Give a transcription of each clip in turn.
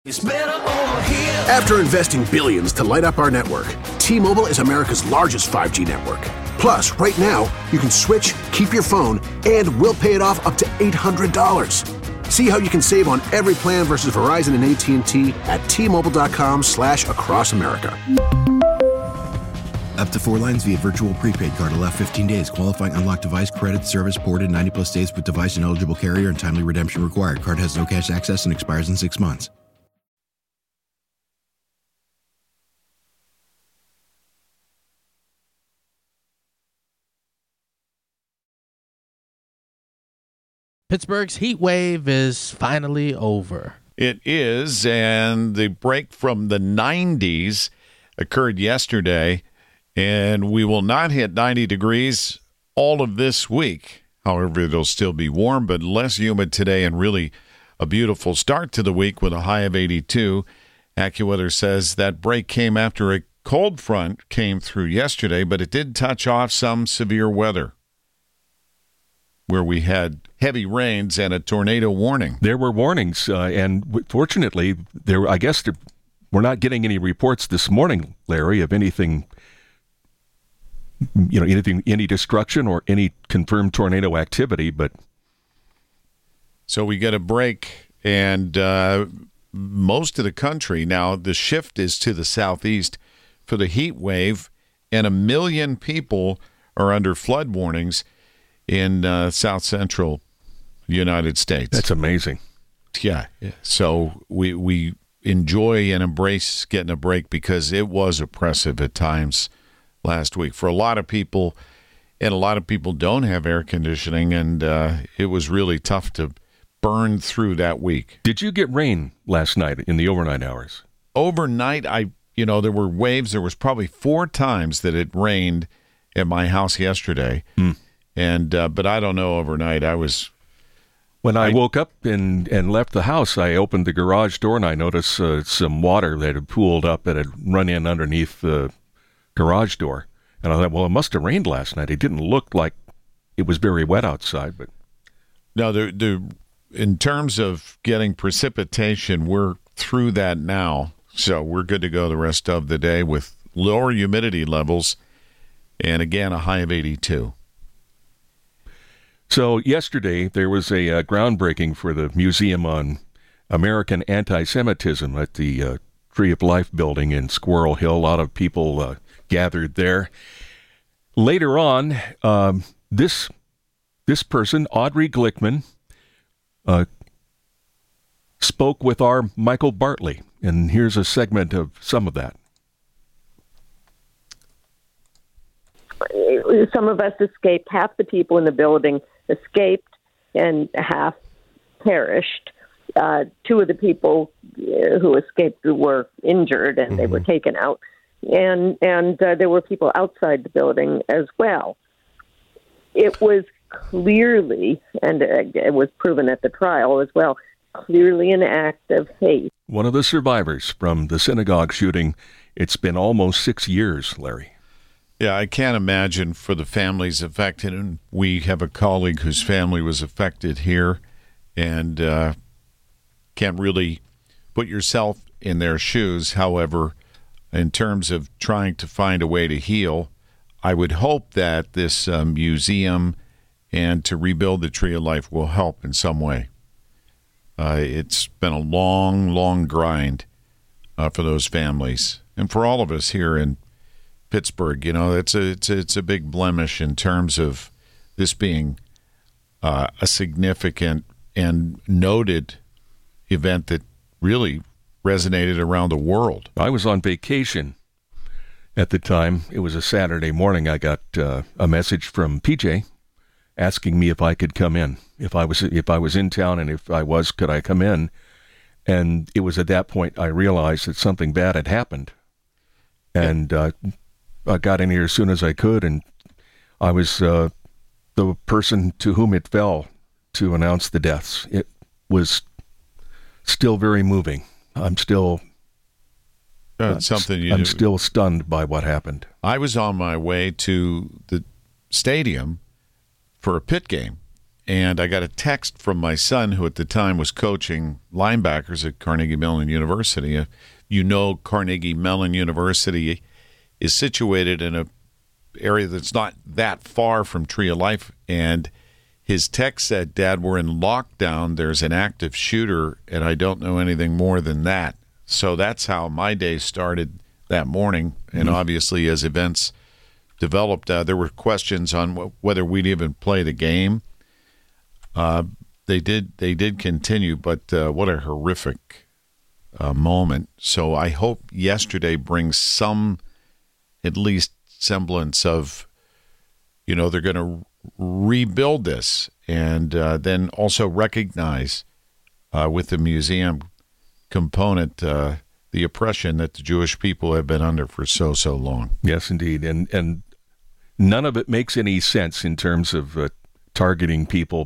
It's better over here. After investing billions to light up our network, T-Mobile is America's largest 5G network. Plus, right now, you can switch, keep your phone, and we'll pay it off up to $800. See how you can save on every plan versus Verizon and AT&T at T-Mobile.com/across America. Up to 4 lines via virtual prepaid card. Allow 15 days. Qualifying unlocked device credit service ported 90-plus days with device and eligible carrier and timely redemption required. Card has no cash access and expires in 6 months. Pittsburgh's heat wave is finally over. It is, and the break from the 90s occurred yesterday, and we will not hit 90 degrees all of this week. However, it'll still be warm, but less humid today, and really a beautiful start to the week with a high of 82. AccuWeather says that break came after a cold front came through yesterday, but it did touch off some severe weather, where we had heavy rains and a tornado warning. There were warnings, and fortunately, we're not getting any reports this morning, Larry, of anything, any destruction or any confirmed tornado activity. But so we get a break, and most of the country now, the shift is to the southeast for the heat wave, and 1 million people are under flood warnings in south central United States. That's amazing. Yeah. So we enjoy and embrace getting a break because it was oppressive at times last week for a lot of people, and a lot of people don't have air conditioning, and it was really tough to burn through that week. Did you get rain last night in the overnight hours? Overnight, there were waves. There was probably 4 times that it rained at my house yesterday. And but I don't know overnight. When I woke up and left the house, I opened the garage door and I noticed some water that had pooled up and had run in underneath the garage door. And I thought, well, it must have rained last night. It didn't look like it was very wet outside, but no, in terms of getting precipitation, we're through that now, so we're good to go the rest of the day with lower humidity levels, and again a high of 82. So yesterday, there was a groundbreaking for the Museum on American Anti-Semitism at the Tree of Life building in Squirrel Hill. A lot of people gathered there. Later on, this person, Audrey Glickman, spoke with our Michael Bartley, and here's a segment of some of that. Some of us escaped. Half the people in the building escaped and half perished. 2 of the people who escaped were injured and they were taken out. And there were people outside the building as well. It was clearly, and it was proven at the trial as well, clearly an act of hate. One of the survivors from the synagogue shooting, it's been almost 6 years, Larry. Yeah, I can't imagine for the families affected, and we have a colleague whose family was affected here, and can't really put yourself in their shoes. However, in terms of trying to find a way to heal, I would hope that this museum and to rebuild the Tree of Life will help in some way. It's been a long, long grind for those families, and for all of us here in Pittsburgh. It's a big blemish in terms of this being a significant and noted event that really resonated around the world. I was on vacation at the time. It was a Saturday morning. I got a message from PJ asking me if I could come in, if I was in town, and if I was, could I come in? And it was at that point I realized that something bad had happened, and I got in here as soon as I could, and I was the person to whom it fell to announce the deaths. It was still very moving. I'm still still stunned by what happened. I was on my way to the stadium for a pit game, and I got a text from my son, who at the time was coaching linebackers at Carnegie Mellon University. You know, Carnegie Mellon University is situated in an area that's not that far from Tree of Life, and his text said, "Dad, we're in lockdown. There's an active shooter, and I don't know anything more than that." So that's how my day started that morning. And obviously, as events developed, there were questions on whether we'd even play the game. They did continue, but what a horrific moment. So I hope yesterday brings some, at least semblance of, they're going to rebuild this, and then also recognize with the museum component the oppression that the Jewish people have been under for so long. Yes, indeed. And none of it makes any sense in terms of targeting people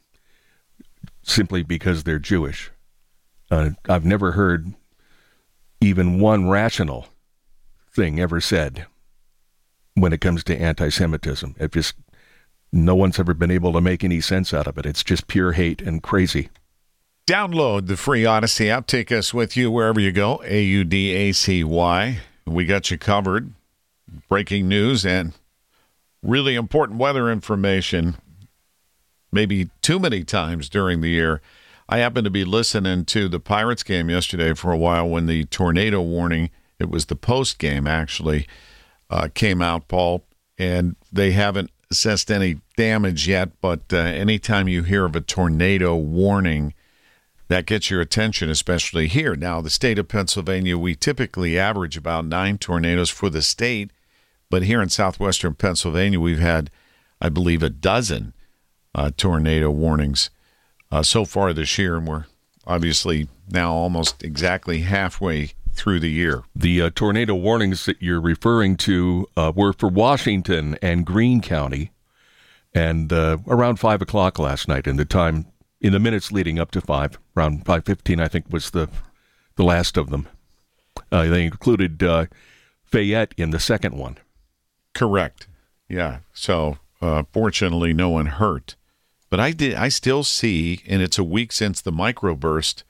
simply because they're Jewish. I've never heard even one rational thing ever said when it comes to anti-Semitism. No one's ever been able to make any sense out of it. It's just pure hate and crazy. Download the free Odyssey app. Take us with you wherever you go. AUDACY. We got you covered. Breaking news and really important weather information, maybe too many times during the year. I happened to be listening to the Pirates game yesterday for a while when the tornado warning, it was the post game actually, came out, Paul, and they haven't assessed any damage yet, but anytime you hear of a tornado warning, that gets your attention, especially here. Now, the state of Pennsylvania, we typically average about 9 tornadoes for the state, but here in southwestern Pennsylvania, we've had, I believe, a dozen tornado warnings so far this year, and we're obviously now almost exactly halfway through the year. The tornado warnings that you're referring to were for Washington and Greene County, and around 5 o'clock last night, in the minutes leading up to 5, around 5:15, I think, was the last of them. They included Fayette in the second one. Correct. Yeah. So fortunately, no one hurt. But I still see, and it's a week since the microburst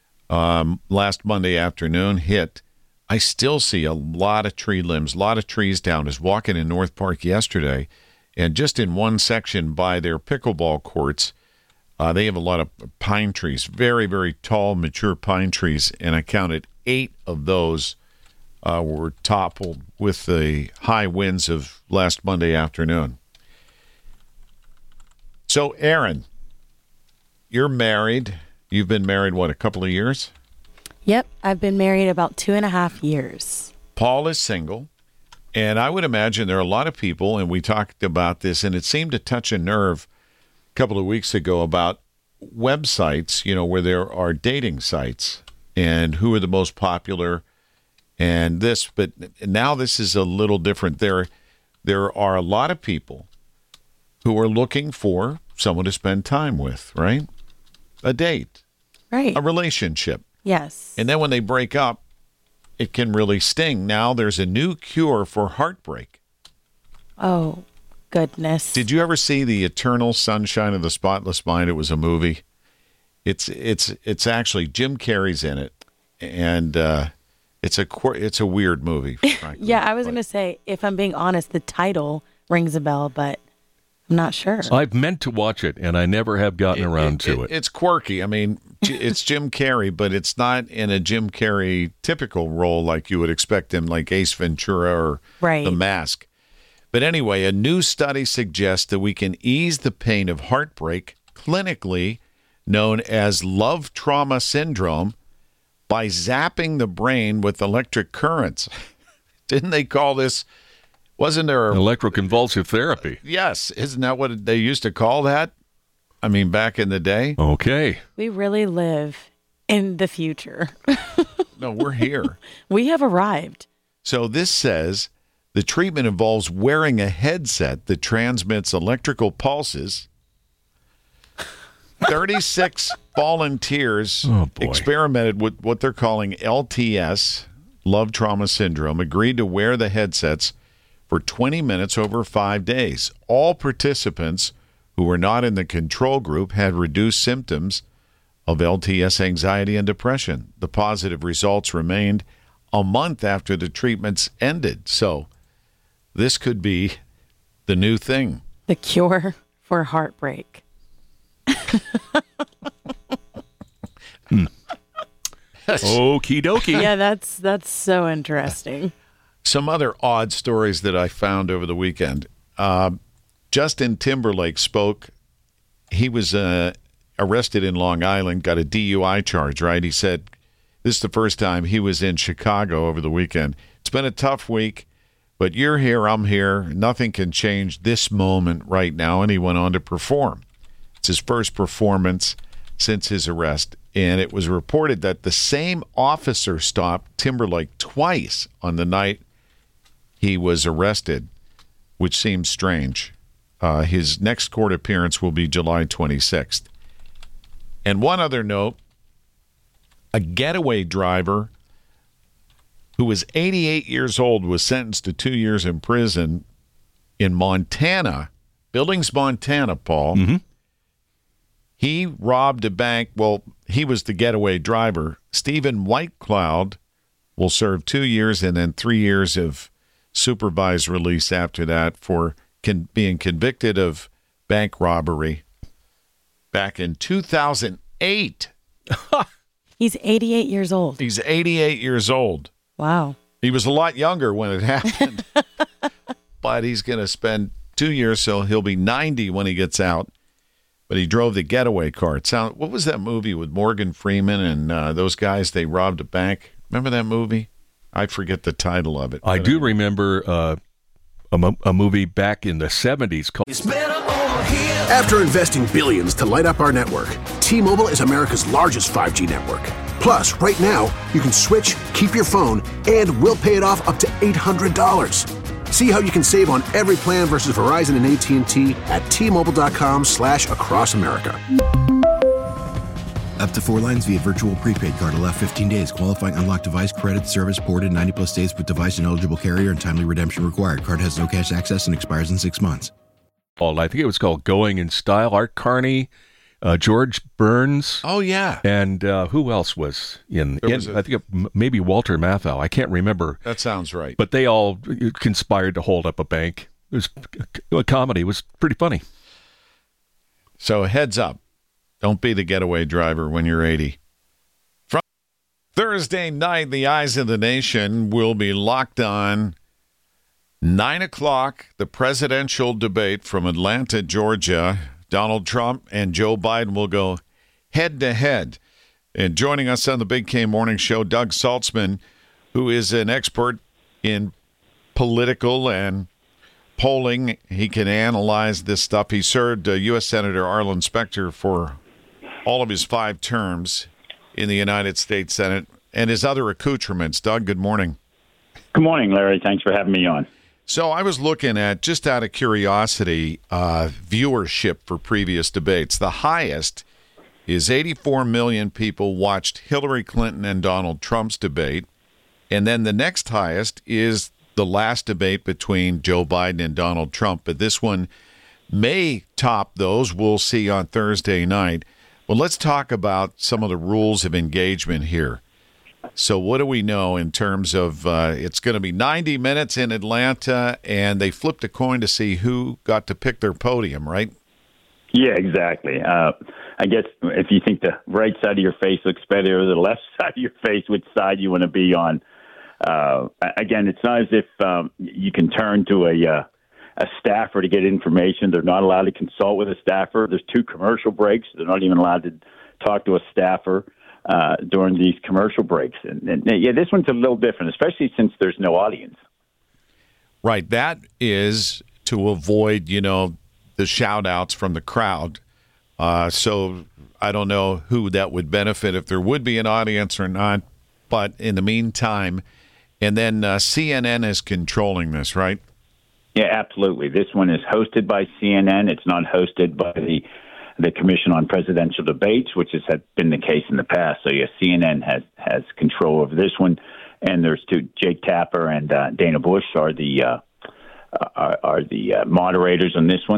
last Monday afternoon hit, I still see a lot of tree limbs, a lot of trees down. I was walking in North Park yesterday, and just in one section by their pickleball courts, they have a lot of pine trees, very, very tall, mature pine trees, and I counted 8 of those were toppled with the high winds of last Monday afternoon. So, Aaron, you're married. You've been married, a couple of years? Yep, I've been married about 2.5 years. Paul is single, and I would imagine there are a lot of people, and we talked about this, and it seemed to touch a nerve a couple of weeks ago about websites, where there are dating sites and who are the most popular and this. But now this is a little different. There are a lot of people who are looking for someone to spend time with, right? A date. Right. A relationship. Yes. And then when they break up, it can really sting. Now there's a new cure for heartbreak. Oh, goodness. Did you ever see The Eternal Sunshine of the Spotless Mind? It was a movie. It's actually Jim Carrey's in it, and it's a weird movie. Frankly. Yeah, I was going to say, if I'm being honest, the title rings a bell, but I'm not sure. I've meant to watch it, and I never have gotten around to it. It's quirky. I mean, it's Jim Carrey, but it's not in a Jim Carrey typical role like you would expect him, like Ace Ventura or The Mask. But anyway, a new study suggests that we can ease the pain of heartbreak, clinically known as love trauma syndrome, by zapping the brain with electric currents. Didn't they call this? Wasn't there electroconvulsive therapy? Yes. Isn't that what they used to call that? I mean, back in the day. Okay. We really live in the future. No, we're here. We have arrived. So this says the treatment involves wearing a headset that transmits electrical pulses. 36 volunteers experimented with what they're calling LTS, love trauma syndrome, agreed to wear the headsets for 20 minutes over 5 days. All participants who were not in the control group had reduced symptoms of LTS anxiety and depression. The positive results remained a month after the treatments ended. So this could be the new thing. The cure for heartbreak. Okie dokie. Yeah, that's so interesting. Some other odd stories that I found over the weekend. Justin Timberlake spoke. He was arrested in Long Island, got a DUI charge, right? He said this is the first time he was in Chicago over the weekend. It's been a tough week, but you're here, I'm here. Nothing can change this moment right now. And he went on to perform. It's his first performance since his arrest. And it was reported that the same officer stopped Timberlake twice on the night he was arrested, which seems strange. His next court appearance will be July 26th. And one other note, a getaway driver who was 88 years old was sentenced to 2 years in prison in Montana, Billings, Montana, Paul. Mm-hmm. He robbed a bank. Well, he was the getaway driver. Stephen Whitecloud will serve 2 years and then 3 years of supervised release after that for being convicted of bank robbery back in 2008. He's 88 years old. He's 88 years old. Wow. He was a lot younger when it happened. But he's going to spend 2 years, so he'll be 90 when he gets out. But he drove the getaway car. What was that movie with Morgan Freeman and those guys? They robbed a bank. Remember that movie? I forget the title of it. I do remember a movie back in the 70s called... After investing billions to light up our network, T-Mobile is America's largest 5G network. Plus, right now, you can switch, keep your phone, and we'll pay it off up to $800. See how you can save on every plan versus Verizon and AT&T at T-Mobile.com/across America. Up to 4 lines via virtual prepaid card. Allow 15 days. Qualifying unlocked device credit service ported 90-plus days with device and eligible carrier and timely redemption required. Card has no cash access and expires in 6 months. I think it was called Going in Style. Art Carney, George Burns. Oh, yeah. And who else was in? I think maybe Walter Matthau. I can't remember. That sounds right. But they all conspired to hold up a bank. It was a comedy. It was pretty funny. So heads up. Don't be the getaway driver when you're 80. From Thursday night, the eyes of the nation will be locked on 9 o'clock, the presidential debate from Atlanta, Georgia. Donald Trump and Joe Biden will go head-to-head. And joining us on the Big K Morning Show, Doug Saltzman, who is an expert in political and polling. He can analyze this stuff. He served U.S. Senator Arlen Specter for all of his 5 terms in the United States Senate and his other accoutrements. Doug, good morning. Good morning, Larry. Thanks for having me on. So I was looking at, just out of curiosity, viewership for previous debates. The highest is 84 million people watched Hillary Clinton and Donald Trump's debate. And then the next highest is the last debate between Joe Biden and Donald Trump. But this one may top those. We'll see on Thursday night. Well, let's talk about some of the rules of engagement here. So what do we know in terms of it's going to be 90 minutes in Atlanta, and they flipped a coin to see who got to pick their podium, right? Yeah, exactly. I guess if you think the right side of your face looks better or the left side of your face, which side you want to be on. Again, it's not as if you can turn to a staffer to get information. They're not allowed to consult with a staffer. There's 2 commercial breaks. They're not even allowed to talk to a staffer during these commercial breaks. And yeah, this one's a little different, especially since there's no audience. Right. That is to avoid, the shout-outs from the crowd. So I don't know who that would benefit, if there would be an audience or not. But in the meantime, and then CNN is controlling this, right? Yeah, absolutely. This one is hosted by CNN. It's not hosted by the Commission on Presidential Debates, which has been the case in the past. So, yeah, CNN has control over this one. And there's 2, Jake Tapper and Dana Bush are the moderators on this one. They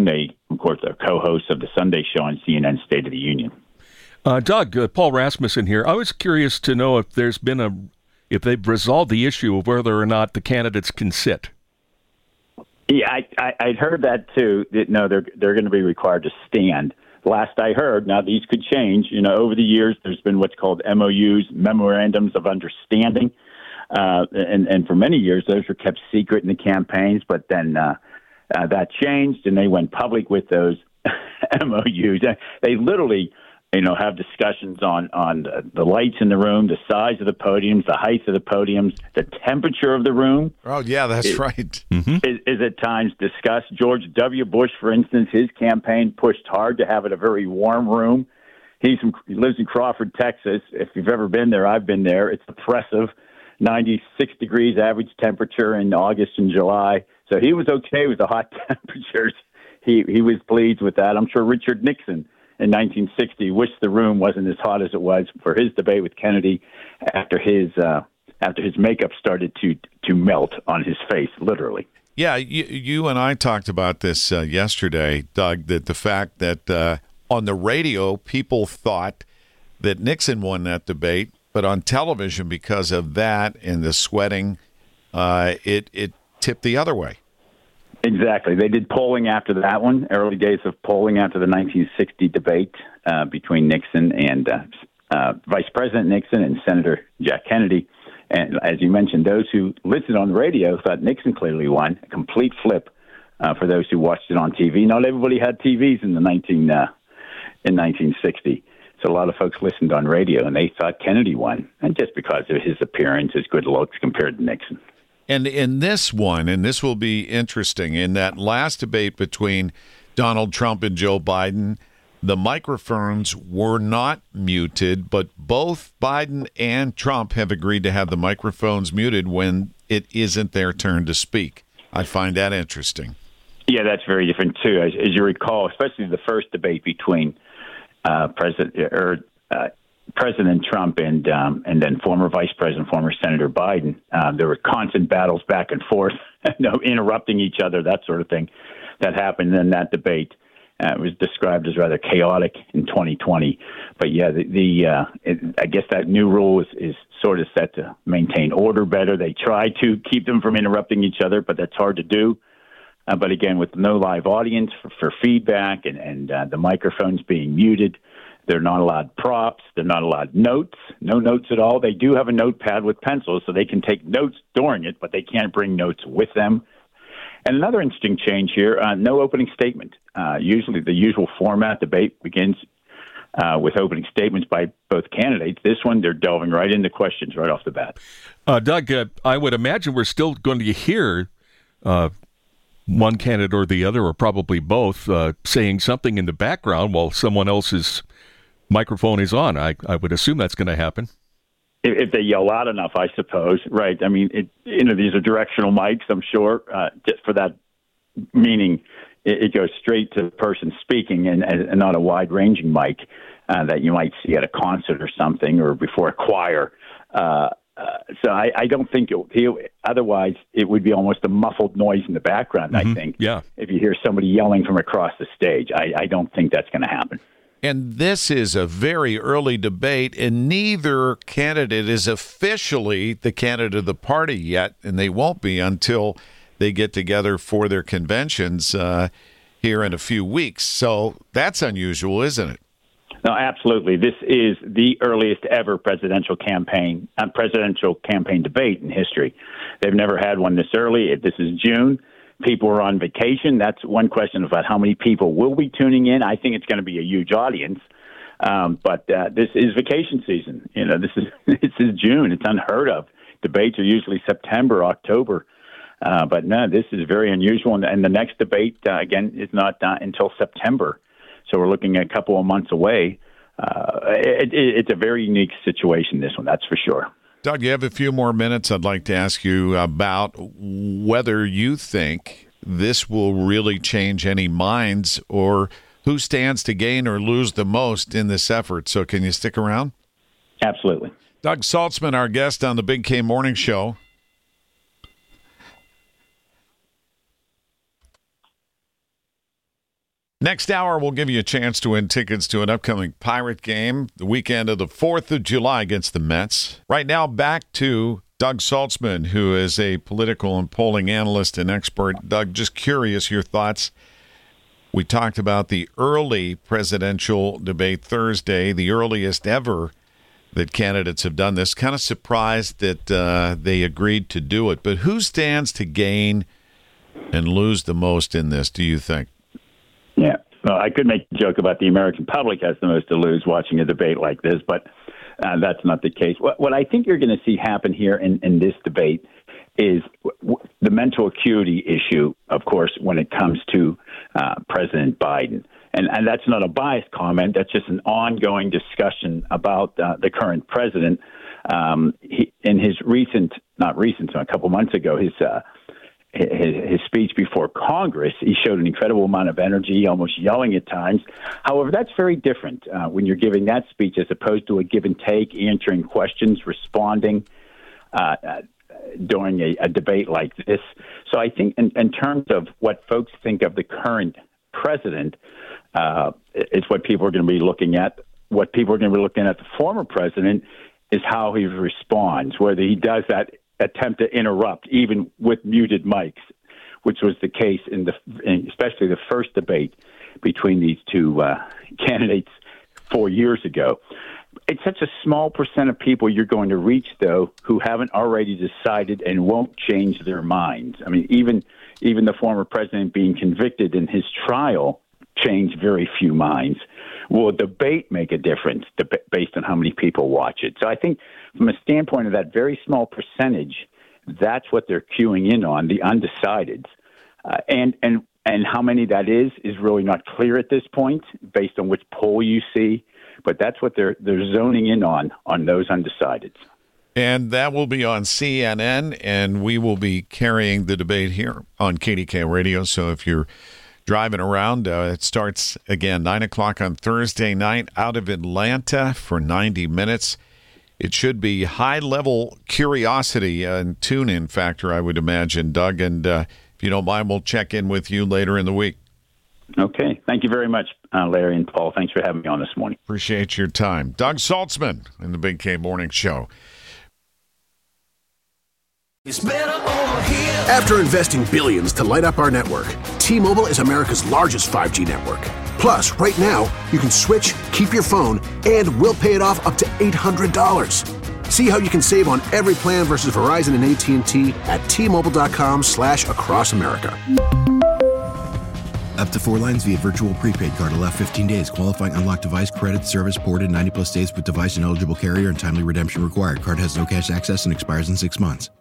of course, a co-host of the Sunday show on CNN State of the Union. Doug, Paul Rasmussen here. I was curious to know if if they've resolved the issue of whether or not the candidates can sit. Yeah, I'd heard that too. That, no, they're going to be required to stand. Last I heard, now these could change. Over the years, there's been what's called MOUs, memorandums of understanding, and for many years those were kept secret in the campaigns. But then that changed, and they went public with those MOUs. They literally, have discussions on the lights in the room, the size of the podiums, the height of the podiums, the temperature of the room. Oh, yeah, that's right. Is at times discussed. George W. Bush, for instance, his campaign pushed hard to have it a very warm room. He lives in Crawford, Texas. If you've ever been there, I've been there. It's oppressive, 96 degrees average temperature in August and July. So he was okay with the hot temperatures. He was pleased with that. I'm sure Richard Nixon in 1960 wished the room wasn't as hot as it was for his debate with Kennedy after his makeup started to melt on his face, literally. Yeah, you and I talked about this yesterday, Doug, that the fact that on the radio, people thought that Nixon won that debate, but on television, because of that and the sweating, it tipped the other way. Exactly. They did polling after that one, early days of polling after the 1960 debate between Nixon and Vice President Nixon and Senator Jack Kennedy. And as you mentioned, those who listened on the radio thought Nixon clearly won, a complete flip for those who watched it on TV. Not everybody had TVs in 1960. So a lot of folks listened on radio, and they thought Kennedy won, and just because of his appearance, his good looks compared to Nixon. And in this one, and this will be interesting, in that last debate between Donald Trump and Joe Biden, the microphones were not muted, but both Biden and Trump have agreed to have the microphones muted when it isn't their turn to speak. I find that interesting. Yeah, that's very different, too. As you recall, especially the first debate between President Trump and then former Vice President, former Senator Biden. There were constant battles back and forth, interrupting each other, that sort of thing that happened in that debate. It was described as rather chaotic in 2020. But yeah, I guess that new rule is sort of set to maintain order better. They try to keep them from interrupting each other, but that's hard to do. But again, with no live audience for feedback and the microphones being muted, they're not allowed props. They're not allowed notes, no notes at all. They do have a notepad with pencils, so they can take notes during it, but they can't bring notes with them. And another interesting change here, no opening statement. Usually the usual format debate begins with opening statements by both candidates. This one, they're delving right into questions right off the bat. Doug, I would imagine we're still going to hear one candidate or the other, or probably both, saying something in the background while someone else's microphone is on. I would assume that's going to happen. If they yell loud enough, I suppose. Right. I mean, these are directional mics, I'm sure, just for that meaning. It goes straight to the person speaking and not a wide-ranging mic that you might see at a concert or something or before a choir. So I don't think otherwise it would be almost a muffled noise in the background, I think. Yeah. If you hear somebody yelling from across the stage, I don't think that's going to happen. And this is a very early debate, and neither candidate is officially the candidate of the party yet, and they won't be until they get together for their conventions here in a few weeks. So that's unusual, isn't it? No, absolutely. This is the earliest ever presidential campaign debate in history. They've never had one this early. This is June. People are on vacation. That's one question about how many people will be tuning in. I think it's going to be a huge audience. But this is vacation season. This is June. It's unheard of. Debates are usually September, October. But no, this is very unusual. And the next debate, again, is not until September. So we're looking at a couple of months away. It's a very unique situation, this one, that's for sure. Doug, you have a few more minutes. I'd like to ask you about whether you think this will really change any minds or who stands to gain or lose the most in this effort. So can you stick around? Absolutely. Doug Saltzman, our guest on the Big K Morning Show. Next hour, we'll give you a chance to win tickets to an upcoming Pirate game the weekend of the 4th of July against the Mets. Right now, back to Doug Saltzman, who is a political and polling analyst and expert. Doug, just curious, your thoughts. We talked about the early presidential debate Thursday, the earliest ever that candidates have done this. Kind of surprised that they agreed to do it. But who stands to gain and lose the most in this, do you think? Yeah, well, I could make a joke about the American public has the most to lose watching a debate like this, but that's not the case. What I think you're going to see happen here in this debate is the mental acuity issue, of course, when it comes to President Biden. And that's not a biased comment. That's just an ongoing discussion about the current president. In his a couple months ago, his speech before Congress, he showed an incredible amount of energy, almost yelling at times. However, that's very different when you're giving that speech as opposed to a give and take, answering questions, responding during a debate like this. So I think in terms of what folks think of the current president, it's what people are going to be looking at. What people are going to be looking at the former president is how he responds, whether he does that attempt to interrupt, even with muted mics, which was the case especially the first debate between these two candidates 4 years ago. It's such a small percent of people you're going to reach, though, who haven't already decided and won't change their minds. I mean, even the former president being convicted in his trial changed very few minds. Will a debate make a difference based on how many people watch it? So I think from a standpoint of that very small percentage, that's what they're queuing in on, the undecideds. And how many that is really not clear at this point based on which poll you see. But that's what they're zoning in on those undecideds. And that will be on CNN, and we will be carrying the debate here on KDK Radio. So if you're driving around, it starts again 9 o'clock on Thursday night out of Atlanta for 90 minutes. It should be high-level curiosity and tune-in factor, I would imagine, Doug. And if you don't mind, we'll check in with you later in the week. Okay. Thank you very much, Larry and Paul. Thanks for having me on this morning. Appreciate your time. Doug Saltzman in the Big K Morning Show. After investing billions to light up our network, T-Mobile is America's largest 5G network. Plus, right now, you can switch, keep your phone, and we'll pay it off up to $800. See how you can save on every plan versus Verizon and AT&T at T-Mobile.com/across America. Up to 4 lines via virtual prepaid card. Allow 15 days. Qualifying unlocked device credit service ported 90 plus days with device and eligible carrier and timely redemption required. Card has no cash access and expires in 6 months.